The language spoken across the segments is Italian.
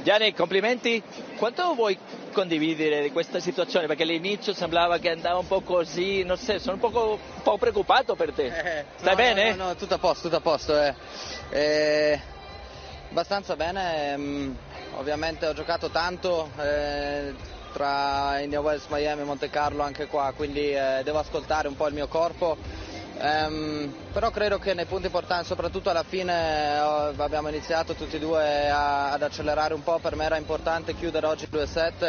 Gianni, complimenti. Quanto vuoi condividere di questa situazione? Perché all'inizio sembrava che andava un po' così, non so, sono un po' preoccupato per te. Stai bene? No, tutto a posto, tutto a posto. Abbastanza bene, ovviamente ho giocato tanto tra Indian Wells, Miami, Monte Carlo, anche qua, quindi devo ascoltare un po' il mio corpo. Però credo che nei punti importanti, soprattutto alla fine, abbiamo iniziato tutti e due ad accelerare un po'. Per me era importante chiudere oggi il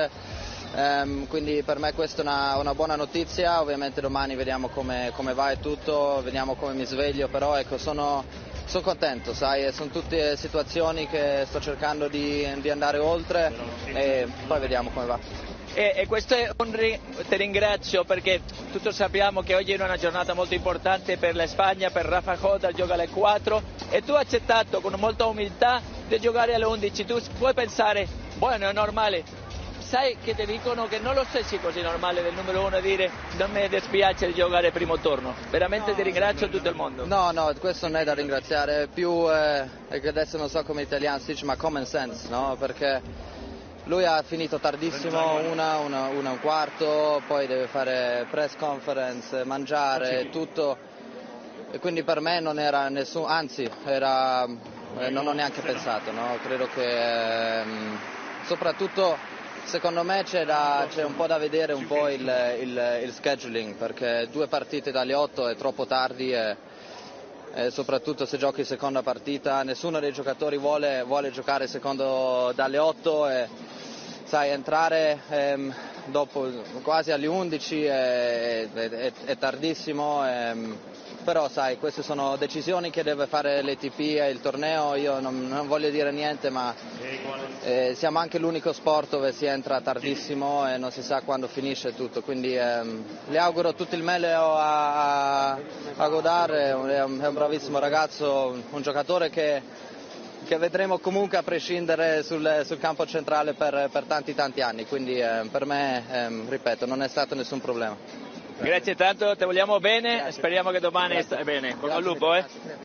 2-7, quindi per me questa è una buona notizia. Ovviamente domani vediamo come va e tutto, vediamo come mi sveglio, però ecco, sono contento, sai, sono tutte situazioni che sto cercando di andare oltre e poi vediamo come va. E questo è ti ringrazio perché tutti sappiamo che oggi è una giornata molto importante per la Spagna, per Rafa Jota, gioca alle 4 e tu hai accettato con molta umiltà di giocare alle 11. Tu puoi pensare, bueno, è normale, sai che ti dicono che non lo stessi così normale del numero uno dire non mi dispiace di giocare il primo turno. Veramente ti ringrazio tutto il mondo. No, questo non è da ringraziare, più è che adesso non so come italiano si dice, ma common sense, no? Perché lui ha finito tardissimo, una e un quarto, poi deve fare press conference, mangiare, tutto, e quindi per me non era nessun, anzi non ho neanche pensato, no? Credo che soprattutto secondo me c'è un po' da vedere un po' il scheduling, perché 2 partite dalle 8 è troppo tardi e soprattutto se giochi seconda partita nessuno dei giocatori vuole giocare secondo dalle 8 e sai, entrare dopo quasi alle 11 è tardissimo, però sai, queste sono decisioni che deve fare l'ATP e il torneo. Io non voglio dire niente, ma siamo anche l'unico sport dove si entra tardissimo e non si sa quando finisce tutto, quindi le auguro tutto il meglio a Godard, è un bravissimo ragazzo, un giocatore che vedremo comunque a prescindere sul campo centrale per tanti anni, quindi per me, ripeto, non è stato nessun problema. Grazie tanto, ti vogliamo bene, speriamo che domani stai bene. Con il lupo,